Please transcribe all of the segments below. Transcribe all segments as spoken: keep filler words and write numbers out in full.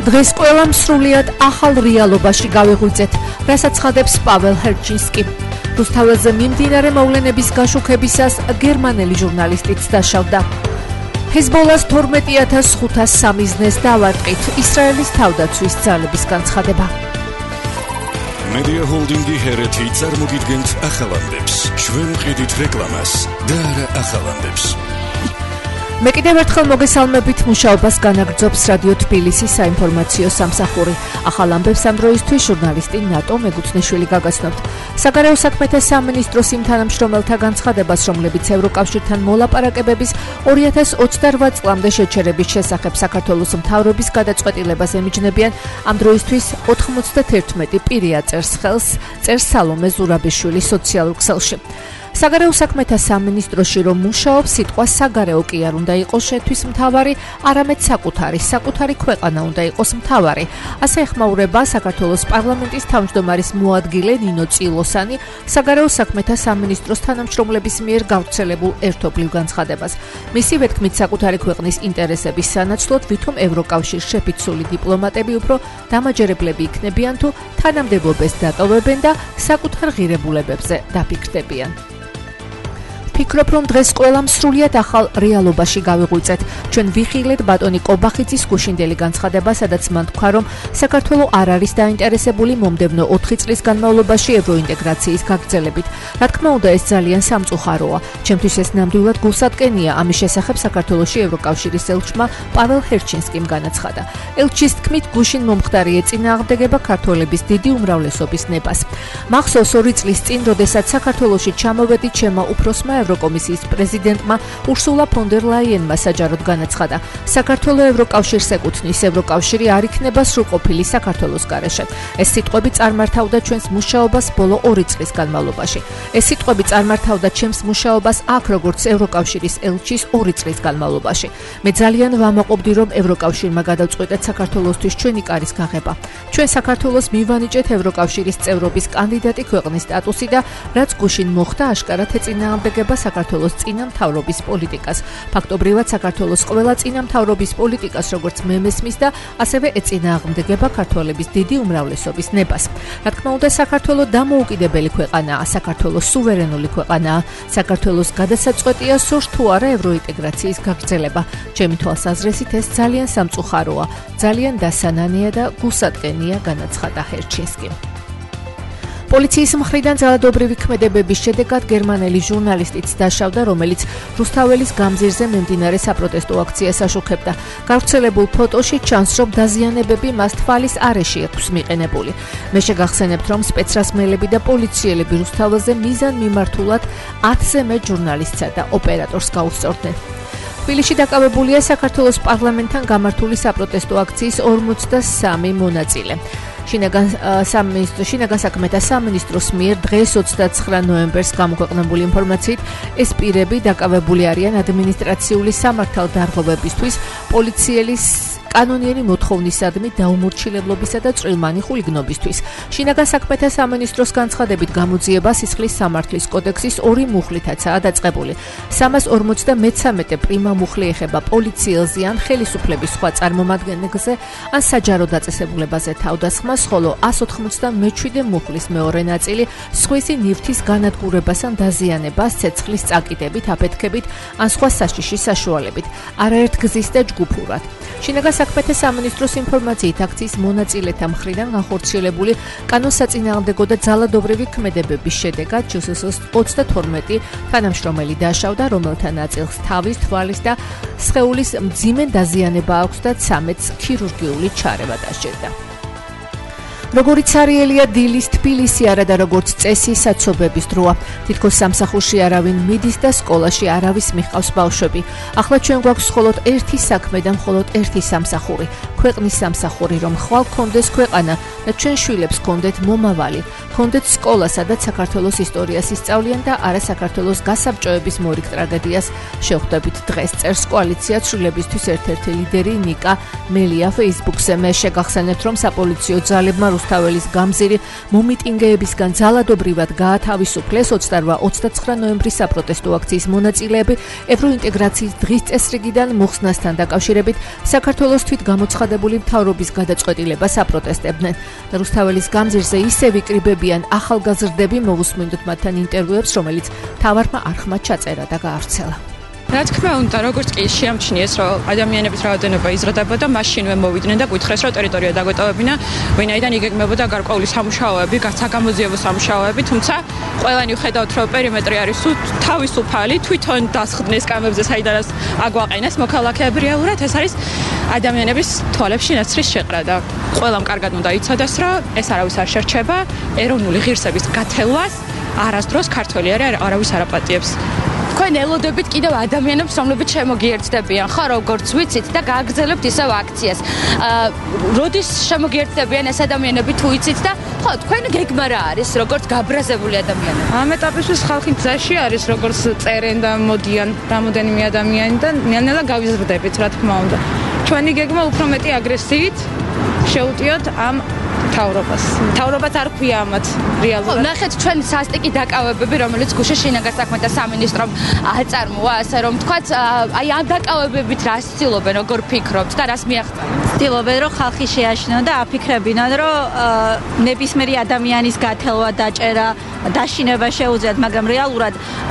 დღეს ყველამ სრულიად ახალ რეალობაში გავიღვიძეთ, რასაც ცხადებს პაվել ჰერჩინსკი. რუსთაველზე მიმდინარე მოვლენების გაშუქებისას გერმანელი ჟურნალისტიც დაშავდა. ჰეზბოლას თორმეტი ათას ხუთას სამიზნეს დავარტყით, ისრაელის თავდაცვის ძალების განცხადება. Media Holdingi ჰერეთი წარმოგიდგენთ ახალამდებს. ჩვენ ვყიდით რეკლამას და არა ახალამდებს. მე კიდევ ერთხელ მოგესალმებით, მუშაობას განაგრძობს რადიო თბილისის საინფორმაციო სამსახური. ახალ ამბებს ამ დროისთვის ჟურნალისტი ნატო მეგუცნიშვილი გაგაცნობთ. საგარეო საქმეთა სამინისტროს იმ თანამშრომელთა განცხადებას, რომლებიც ევროკავშირთან მოლაპარაკებების ორი ათას ოცდაოთხ წლამდე შეჩერების შესახებ საქართველოს მთავრობის გადაწყვეტილებას ემიჯნებიან, ამ დროისთვის ოთხმოცდაერთმეტი პირი აწერს ხელს, წერს სალომე ზურაბიშვილი სოციალურ ქსელში. საგარეო საქმეთა სამინისტროში რომ მუშაობს, სიტყვა საგარეო კი არ უნდა იყოს შეთვის მთავარი, არამედ საკუთარი, საკუთარი ქვეყანა უნდა იყოს მთავარი. ასე ეხმაურება საქართველოს პარლამენტის თავმჯდომარის მოადგილე ნინო წილოსანი საგარეო საქმეთა სამინისტროს თანამშრომლების მიერ გავრცელებულ ერთობლივ განცხადებას. მისი ვეთქმით, საკუთარი ქვეყნის ინტერესების სანაცვლოდ ვითომ ევროკავშირს შეფიცული დიპლომატები უფრო დამაჯერებლები იქნებიან თუ თანამდებობებს დატოვებენ და საკუთარ ღირებულებებზე დაფიქრდებიან. ფიქრობ, რომ დღეს ყველამ სრულიად ახალ რეალობაში გავიღვიძეთ. ჩვენ ვიხილეთ ბატონი კობახიძის გუშინდელი განცხადება, სადაც მან თქვა, რომ საქართველო არ არის დაინტერესებული მომდევნო ოთხი წლის განმავლობაში ევროინტეგრაციის გაგრძელებით. რა თქმა უნდა, ეს ძალიან სამწუხაროა. ჩემთვის ეს ნამდვილად გულსატკენია. ამის შესახებ საქართველოში ევროკავშირის ელჩმა პაվել ჰერჩინსკიმ განაცხადა. ელჩის თქმით, გუშინ მომხდარი ეწინააღმდეგება ქართველების დიდი უმრავლესობის ნებას. მახსოვს ორი წლის წინ, როდესაც საქართველოში ჩამოვედი, ჩემმა უფროსმა ევროკომისიის პრეზიდენტმა ურსულა ფონ დერ ლაიენმა საჯაროდ განაცხადა: საქართველო ევროკავშირს ეკუთვნის, ევროკავშირი არ იქნება სრულყოფილი საქართველოს გარეშე. ეს სიტყვები წარმართავდა ჩვენს მუშაობას ბოლო ორი წლის განმავლობაში. ეს სიტყვები წარმართავდა ჩემს მუშაობას აქ, როგორც ევროკავშირის ელჩის ორი წლის განმავლობაში. მე ძალიან ვამაყობდი, რომ ევროკავშირმა გადავწყვეტეთ საქართველოსთვის ჩვენი კარის გაღება. ჩვენ საქართველოს მივანიჭეთ ევროკავშირის წევრობის კანდიდატი ქვეყნის სტატუსი და რაც გუშინ მოხდა, აშკარად ეწინააღმდეგება საქართველოს წინამთავრობის პოლიტიკას. ფაქტობრივად საქართველოს ყველა წინამთავრობის პოლიტიკას, როგორც მე მესმის და ასევე ეწინააღმდეგება ქართველების დიდი უმრავლესობის ნებას. რა თქმა უნდა, საქართველო დამოუკიდებელი ქვეყანაა, საქართველო სუვერენული ქვეყანაა. საქართველოს გადასაწყვეტია სურს თუ არა ევროინტეგრაციის გაგრძელება. ჩემი თვალსაზრისით ეს ძალიან სამწუხაროა, ძალიან დასანანია და გულსატკენია, განაცხადა ჰერჩინსკი. პოლიციის მხრიდან ძალადობრივი ქმედებების შედეგად გერმანელი ჟურნალისტიც დაშავდა, რომელიც რუსთაველის გამზირზე მიმდინარე საპროტესტო აქციას აშუქებდა. გავრცელებულ ფოტოში ჩანს, რომ დაზიანებები მას თვალის არეში აქვს მიყენებული. მე შეგახსენებთ, რომ სპეცრაზმელები და პოლიციელები რუსთაველზე მიზანმიმართულად ათზე მეტ ჟურნალისტსა და ოპერატორს გაუსწორდნენ. თბილისში დაკავებულია საქართველოს პარლამენტთან გამართული საპროტესტო აქციის ორმოცდასამი მონაწილე. შინაგან სამინისტროს შინაგან საქმეთა სამინისტროს მიერ დღეს ოცდაცხრა ნოემბერს გამოქვეყნებული ინფორმაციით, ეს პირები დაკავებული არიან ადმინისტრაციული სამართალდარღვევებისთვის, პოლიციელის კანონიერი მოთხოვნისადმი დაუმორჩილებლობისა და წვრილმანი ხულიგნობისთვის. შინაგან საქმეთა სამინისტროს განცხადებით, გამოძიება სისხლის სამართლის კოდექსის ორი მუხლითაცაა დაწყებული. სამას ორმოცდამეცამეტე პრიმა მუხლი ეხება პოლიციელზე ან ხელისუფლების სხვა წარმომადგენელზე, ან საჯარო დაწესებულებაზე თავდასხმას, ხოლო ას ოთხმოცდამეშვიდე მუხლის მეორე ნაწილი სხვისი ნივთის განადგურებას ან დაზიანებას, ცეცხლის წაკიდებით, აფეთქებით ან სხვა საშიში საშუალებით, არაერთგზის და ჯგუფურად. შინაგან საქმეთა სამინისტროს ინფორმაციით, აქციის მონაწილეთა მხრიდან განხორციელებული კანონსაწინააღმდეგო და ძალადობრივი ქმედებების შედეგად ჯსს ოცდათორმეტი თანამშრომელი დაშავდა, რომელთა ნაწილს თავის, თვალის და სხეულის მძიმე დაზიანება აქვს და ცამეტს ქირურგიული ჩარევა დასჭირდა. როგორც არიელია დილის თბილისი არა და როგორც წესი საცობების დროა. თითქოს სამსახურში არავინ მიდის და სკოლაში არავის მიჰყავს ბავშვები. ახლა ჩვენ გვაქვს მხოლოდ ერთი საქმე და მხოლოდ ერთი სამსახური. ქვეყნის სამსახური, რომ ხვალ გქონდეს ქვეყანა და ჩვენ შვილებს გქონდეთ მომავალი. გქონდეთ სკოლა, სადაც საქართველოს ისტორიას ისწავლიან და არა საქართველოს გასაბჭოების მორიგ ტრაგედიას შევხვდებით დღეს. წერს კოალიცია ცვლილებისთვის ერთ-ერთი ლიდერი ნიკა მელია Facebook-ზე. მე შეგახსენებთ, რომ საპოლიციო ძალებმა რუსთაველის გამზირი მომიტინგეებისგან ძალადობრივად გაათავისუფლეს. ოცდაოთხ ოცდაცხრა ნოემბრის საპროტესტო აქციის მონაწილეები ევროინტეგრაციის დღის წესრიგიდან მოხსნასთან დაკავშირებით საქართველოს თვით გამოცხადა განცხადებული მთავრობის გადაწყვეტილებას აპროტესტებდნენ. რუსთაველის გამზირზე ისევ იკრიბებიან ახალგაზრდები, მოვუსმინოთ მათთან ინტერვიუებს, რომელიც მთავარმა არხმა ჩაწერა და გაავრცელა. რა თქმა უნდა, როგორც კი შეამჩნიეს, რომ ადამიანების რაოდენობა იზრდებოდა, მაშინვე მოვიდნენ და გითხრეს, რომ ტერიტორია დაგვეტოვებინა, ვინაიდან იგეგმებოდა გარკვეული სამუშაოები, საგამოძიებო სამუშაოები, თუმცა ყველანი ვხედავთ, რომ პერიმეტრი არის თავისუფალი, თვითონ დასხდნენ სკამებზე, საიდანაც აგვაყენეს მოქალაქეები რეალურად, ეს არის ადამიანების თვალებში ნაცრის შეყრა. ყველამ კარგად უნდა იცოდეს, რომ ეს არავის არ შერჩება, ეროვნული ღირსების გათელვას არასდროს ქართველი არავის არ აპატიებს. თქვენ ელოდებით კიდევ ადამიანებს, რომლებიც შემოგიერთდებიან, ხო, როგორც ვიცით და გააგრძელებთ ისევ აქციას. აა, როდის შემოგიერთდებიან ეს ადამიანები თუ იცით და ხო, თქვენ გეგმა რა არის, როგორც გაბრაზებული ადამიანები? ამ ეტაპისთვის ხალხი გზაში არის, როგორც წერენ და მოდიან რამოდენიმე ადამიანი და ნელ-ნელა გავიზრდებით, რა თქმა უნდა. ჩვენი გეგმა უფრო მეტი აგრესიით შეუტიოთ ამ მთავრობას. მთავრობას არ ქვია ამათ რეალურად. ნახეთ, ჩვენ სასტიკი დაკავებები, რომელიც გუშინ შინაგან საქმეთა სამინისტრომ აწარმოა, ასე რომ თქვათ, აი ამ დაკავებებით რა ცდილობენ, როგორ ფიქრობთ და რას მიაღწევთ? ცდილობენ, რომ ხალხი შეაშინონ და აფიქრებინონ, რომ ნებისმიერი ადამიანის გათელვა, დაჭერა, დაშინება შეუძლიათ, მაგრამ რეალურად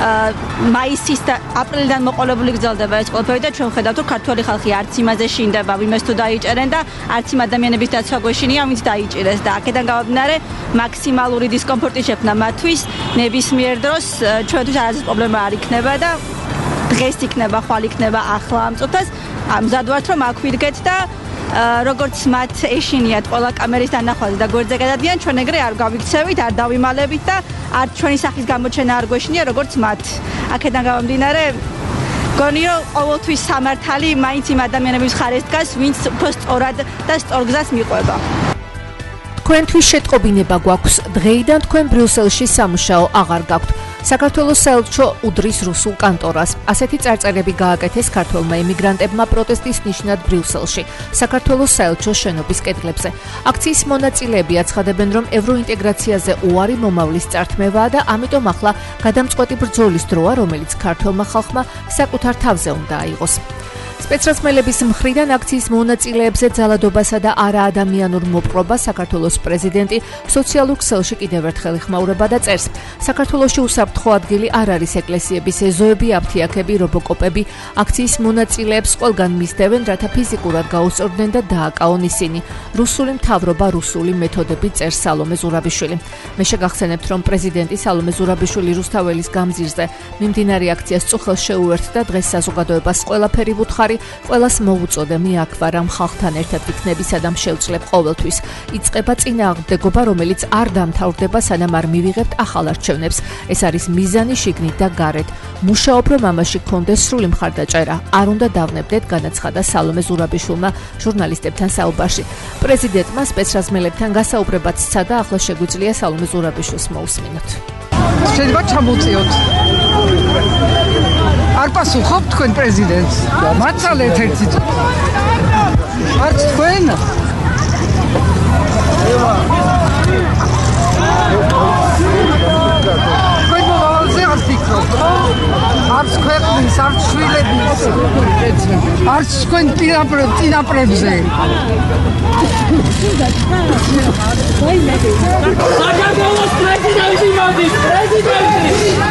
მაისის და აპრილიდან მოყოლებული გრძელდება ეს ყველაფერი და ჩვენ ვხედავთ, რომ ქართველი ხალხი არც იმაზე შინდება, ვიმეს თუ დაიჭერენ და არც იმ ადამიანების დაცვა გვეშინია, ვინც დაიჭირეს და აქედან გამომდინარე მაქსიმალური დისკომფორტი შექმნა მათთვის, ნებისმიერ დროს ჩვენთვის არაზის პრობლემა არ იქნება და დღეს იქნება, ხვალ იქნება, ახლა ამ წუთას მზად ვართ, რომ აქ ვიდგეთ და როგორც მათ ეშინიათ ყველა კამერის დანახვაზე და გვერდზე გადადგიან, ჩვენ ეგრე არ გავიქცევით, არ დავიმალებით და არ ჩვენი სახის გამოჩენა არ გვეშინია, როგორც მათ. აქედან გამომდინარე გონი რომ ყოველთვის სამართალი მაინც იმ ადამიანების მხარეს დგას, ვინც უფრო სწორად და სწორ გზას მიყვება. თქვენთვის შეტყობინება გვაქვს. დღეიდან თქვენ ბრიუსელში სამუშაო აღარ გაქვთ. საქართველოს საელჩო უდრის რუსულ კანტორას. ასეთი წარწერები გააკეთეს ქართველმა ემიგრანტებმა პროტესტის ნიშნად ბრიუსელში, საქართველოს საელჩოს შენობის კედლებზე. აქციის მონაწილეები აცხადებენ, რომ ევროინტეგრაციაზე უარი მომავლის წართმევაა და ამიტომ ახლა გადამწყვეტი ბრძოლის დროა, რომელიც ქართველმა ხალხმა საკუთარ თავზე უნდა აიღოს. სპეცრაზმელების მხრიდან აქციის მონაწილეებზე ძალადობასა და არაადამიანურ მოპყრობას საქართველოს პრეზიდენტი სოციალურ ქსელში კიდევ ერთხელ იხმაურება და წერს. საქართველოში უსაფრთხო ადგილი არ არის ეკლესიების ეზოები, აფთიაქები, რობოკოპები. აქციის მონაწილეებს ყველგან მისდევენ, რათა ფიზიკურად გაუსწორდნენ და დააკავონ ისინი. რუსული მთავრობა, რუსული მეთოდები, წერს სალომე ზურაბიშვილი. მე შეგახსენებთ, რომ პრეზიდენტი სალომე ზურაბიშვილი რუსთაველის გამზირზე მიმდინარე აქციას წუხელს შეუერთდა, დღეს საზოგადოებას ყველაფერი ვუთხარი, ყველას მოუწოდე მიაქვარამ ხალხთან ერთად ვიქნებისა და შევძლებ ყოველთვის. იწყება წინააღმდეგობა, რომელიც არ დამთავრდება, სანამ არ მივიღებთ ახალ არჩევნებს. ეს არის მიზანი შიგნით და გარეთ. მუშაობ, რომ ამაში გქონდეს სრული მხარდაჭერა. არ უნდა დავნებდეთ, განაცხადა სალომე ზურაბიშვილმა ჟურნალისტებთან საუბარში. პრეზიდენტმა სპეცრაზმელებთან გასაუბრებაც სცადა, ახლა შეგვიძლია სალომე ზურაბიშვილს მოусმინოთ. შეიძლება ჩამოწიოთ. არ პასუხობთ თქვენ პრეზიდენტს? მაცალეთ ერთი წუთი. არც თქვენ? თქვენ მოვალზე არ ფიქრობთ? არც ქვეყნის, არც შვილების, არც თქვენ წინაპრებზე. საქართველოს პრეზიდენტი მოდის, პრეზიდენტი!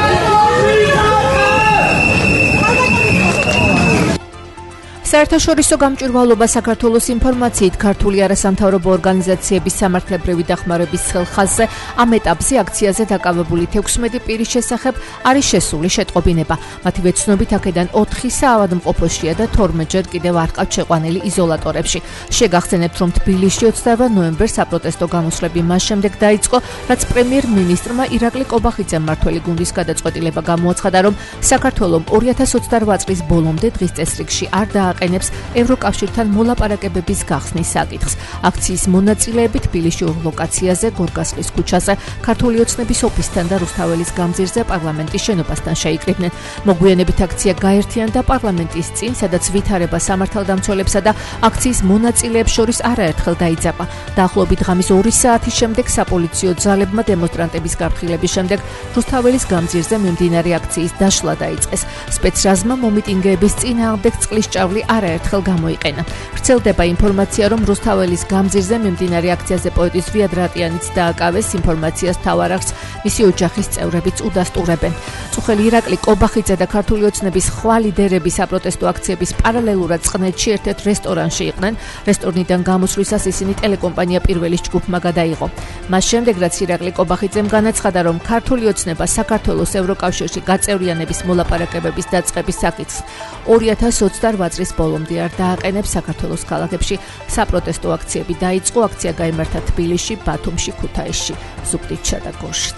საერთაშორისო გამჭვირვალობა საქართველოს ინფორმაციით ქართული არასამთავრობო ორგანიზაციების სამართლებრივი დახმარების ხელხაზზე ამ ეტაპზე აქციაზე დაკავებული თექვსმეტი პირის შესახებ არის შესული შეტყობინება. მათი ვეცნობით აქედან ოთხი საავადმყოფოშია და თორმეტჯერ კიდევ არ ყავთ შეყვანილი იზოლატორებში. შეგახსენებთ, რომ თბილისში ოცდაოთხ ნოემბერს საპროტესტო გამოსვლები მას შემდეგ დაიწყო, რაც პრემიერ-მინისტრმა ირაკლი კობახიძემ მმართველი გუნდის გადაწყვეტილება გამოაცხადა, რომ საქართველომ ორი ათას ოცდარვაი წლის ბოლომდე დღის წესრიგში არ დააყენებს ევროკავშირთან მოლაპარაკებების გახსნის საკითხს. აქციის მონაწილეები თბილისში ორ ლოკაციაზე, გორგასლის ქუჩაზე, ქართული ოცნების ოფისთან და რუსთაველის გამზირზე პარლამენტის შენობასთან შეიკრიბნენ. მოგვიანებით აქცია გაერთიანდა პარლამენტის წინ, სადაც ვითარება სამართალდამცველებსა და აქციის მონაწილეებს შორის არაერთხელ დაიძაბა. დაახლოებით ღამის ორი საათის შემდეგ საპოლიციო ძალებმა დემონსტრანტების გაფრთხილების შემდეგ რუსთაველის გამზირზე მიმდინარე აქციის დაშლა დაიწყეს. სპეცრაზმა მომიტინგეების წინააღმდეგ წყლის ჭავლი არაერთხელ გამოიყენა. ვრცელდება ინფორმაცია, რომ რუსთაველის გამზირზე მიმდინარე აქციაზე პოეტის ვიად რატიანიც დააკავეს, ინფორმაციას თავარახს მისი ოჯახის წევრებიც უდასტურებენ. წუხელი ირაკლი კობახიძე და ქართული ოცნების სხვა ლიდერები საპროტესტო აქციების პარალელურად წყნეთში ერთ-ერთ რესტორანში იყვნენ. რესტორნიდან გამოსვლისას ისინი ტელეკომპანია პირველის ჯგუფმა გადაიღო. მას შემდეგ რაც ირაკლი კობახიძემ განაცხადა, რომ ქართული ოცნება საქართველოს ევროკავშირში გაწევრიანების მოლაპარაკებების დაწყების საკითხს ორი ათას ოცდაოთხ წლის ბოლომდე არ დააყენებს, საქართველოს ქალაქებში საპროტესტო აქციები დაიწყო. აქცია გაიმართა თბილისში, ბათუმში, ქუთაისში, ზუგდიდსა და გორშიც.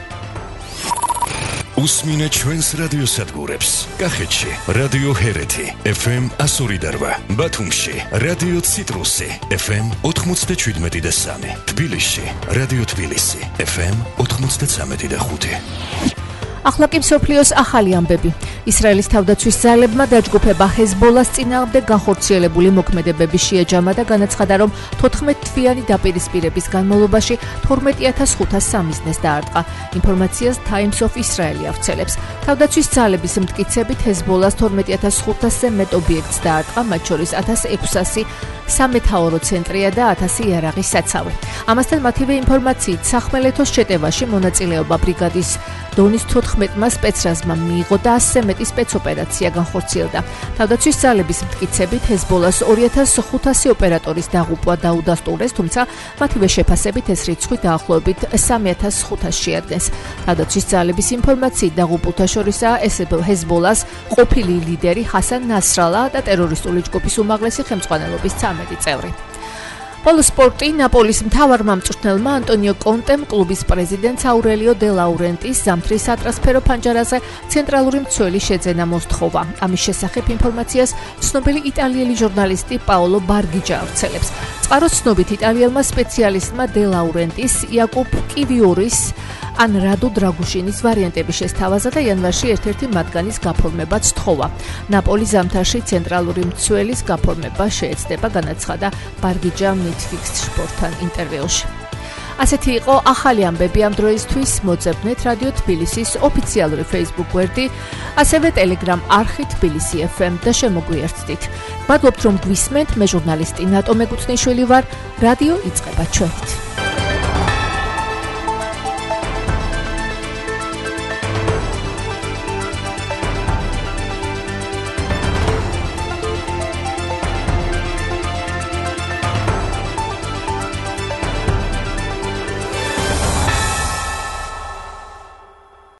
უსმინე ჩვენს რადიოსადგურებს. კახეთში რადიო ჰერეთი ეფ ემ εκατო ორი და რვა, ბათუმში რადიო ციტრუსი ეფ ემ ოთხმოცდაშვიდმეტი და სამი, თბილისში რადიო თბილისი ეფ ემ ოთხმოცდაცამეტი და ხუთი. ახლა კი მსოფლიოს ახალი ამბები. ისრაელის თავდაცვის ძალებმა დაჯგუფება ჰეზბოლას წინააღმდეგ განხორციელებული მოქმედებების შეაჯამა და განაცხადა, რომ თოთხმეტ თვიანი დაპირისპირების განმავლობაში თორმეტი ათას ხუთას სამიზნეს დაარტყა. ინფორმაციას Times of Israel ავრცელებს. თავდაცვის ძალების მტკიცებით ჰეზბოლას თორმეტი ათას ხუთასზე მეტ ობიექტს დაარტყა, მათ შორის ათას ექვსასი სამეთაურო ცენტრია და ათასი იარაღის საცავი. ამასთან მათივე ინფორმაციით სახმელეთოს შეტევაში მონაწილეობა ბრიგადის დონის თოთხმეტმა სპეცრაზმა მიიღო და ასზე მეტი სპეცოპერაცია განხორციელდა. თავდაცვის ძალების მტკიცებით ჰეზბოლას ორი ათას ხუთასი ოპერატორის დაღუპვა დაუდასტურეს, თუმცა მათივე შეფასებით ეს რიცხვი დაახლოებით სამი ათას ხუთასს შეადგენს. თავდაცვის ძალების ინფორმაციით დაღუპულთა შორისაა ჰეზბოლას ყოფილი ლიდერი ჰასან ნასრალა და ტერორისტული ჯგუფის უმაღლესი ხელმძღვანელობის ცამეტი წევრი. პოლო სპორტი ნაპოლის მთავარმა მწვრთნელმა ანტონიო კონტემ კლუბის პრეზიდენტს აურელიო დე ლაურენტის ზამთრის სატრანსფერო ფანჯარაზე ცენტრალური მცველი შეძენა მოსთხოვა. ამის შესახებ ინფორმაციას ცნობილი იტალიელი ჟურნალისტი პაოლო ბარგიჯა ავრცელებს. წყაროს ცნობით იტალიელმა სპეციალისტმა დე ლაურენტის იაკუბ კივიორის ან რადო დრაგუშინის ვარიანტები შესთავაზა და იანვარში ერთ-ერთი მათგანის გაფორმება სთხოვა. ნაპოლის ზამთარში ცენტრალური მცველის გაფორმება შეეცდება, განაცხადა ბარგიჯამ Netflix სპორტთან ინტერვიუში. ასეთი იყო ახალი ამბები ამ დროისთვის. მოძებნეთ რადიო თბილისის ოფიციალური Facebook გვერდი, ასევე Telegram არხი თბილისი ეფ ემ და შემოგვიერთდით. მადლობთ რომ გვისმენთ, მე ჟურნალისტი ნატო მეგუთნიშვილი ვარ. რადიო იწყება ჩვენით.